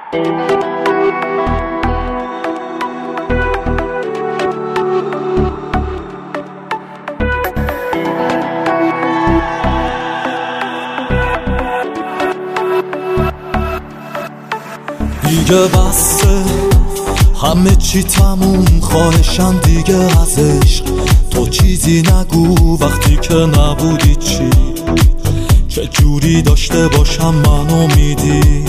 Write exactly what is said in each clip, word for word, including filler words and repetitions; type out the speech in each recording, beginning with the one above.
دیگه بسته همه چی تموم، خواهشم دیگه از عشق تو چیزی نگو. وقتی که نبودی چی چه جوری داشته باشم منو میدی؟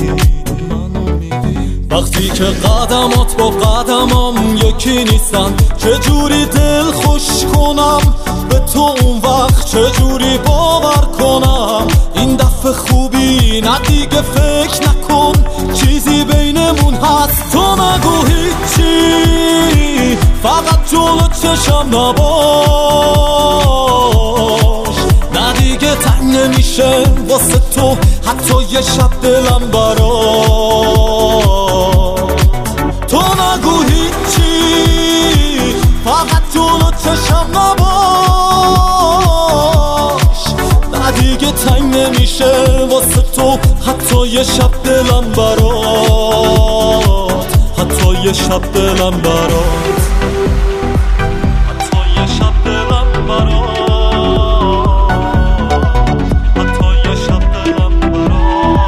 وقتی که قدمات با قدمام یکی نیستن، چه جوری دل خوش کنم به تو اون وقت، چه جوری باور کنم این دفعه خوبی نه دیگه فکر نکن چیزی بینمون هست. تو نگو هیچی، فقط جلو چشم نباش، نه دیگه تنگ نمیشه واسه تو حتی یه شب دلم برات. تو نگو هیچی، فقط جلو چشم نباش، نه دیگه تنگ نمیشه واسه تو حتی یه شب دلم برات، حتی یه شب دلم برات، حتی یه شب دلم برات، حتی یه شب دلم برات.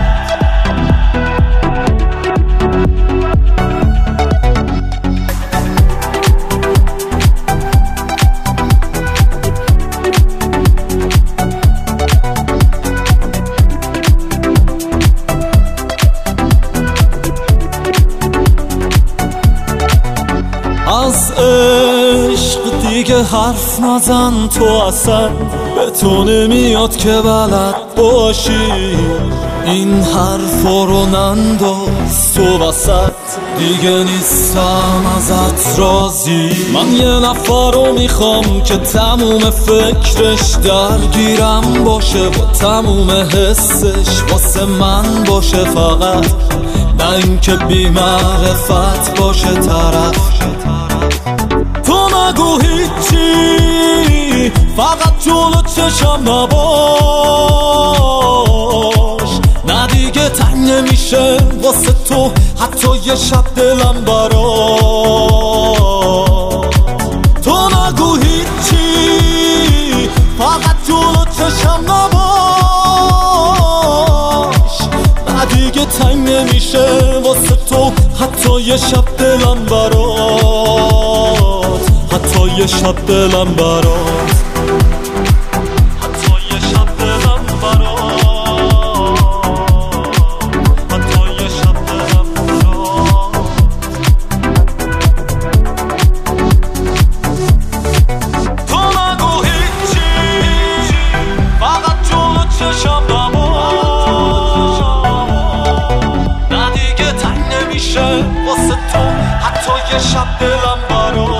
از عشق دیگه حرف نزن، تو اصلا به تو نمیاد که بلد باشی، این حرفا رو ننداز تو وسط، دیگه نیستم ازت راضی. من یه نفر رو میخوام که تموم فکرش درگیرم باشه، با تموم حسش واسه من باشه فقط، نه اینکه بی معرفت باشه طرف. تو نگو هیچی، فقط جلو چشم نباش، نه دیگه تنگ نمیشه واسه تو حتی یه شب دلم برات. تو نگو هیچی، فقط جلو چشم نباش، نه دیگه تنگ نمیشه واسه تو حتی یه شب دلم برات، حتی یه شب دلم برات، حتی یه شب دلم برات، حتی یه شب دلم برات. تو نگو هیچی، فقط جلو چشم نباش، نه دیگه تنگ نمیشه واسه تو حتی یه شب دلم برات.